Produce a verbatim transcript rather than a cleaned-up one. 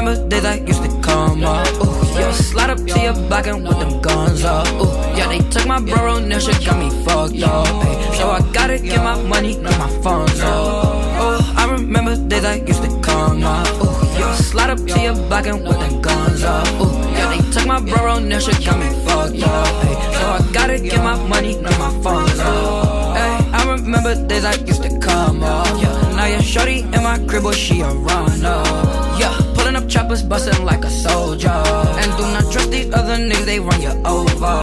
remember days I used to come up. Ooh, yeah, slide up to your block and with them guns up. Ooh, yeah, they took my bro, now shit got me fucked up. Ay, so I gotta get my money, get my funds up. Oh, I remember days I used to come up. Ooh, yeah, slide up to your block and with them guns up. Ooh, yeah, they took my bro, now shit got me fucked up. Ay, so I gotta get my money, get my funds up. Ay, I remember days I used to come up. Yeah, now your shorty in my crib, but she a runner. Yeah, pulling up choppers, bustin' like a soldier. And do not trust these other niggas, they run you over.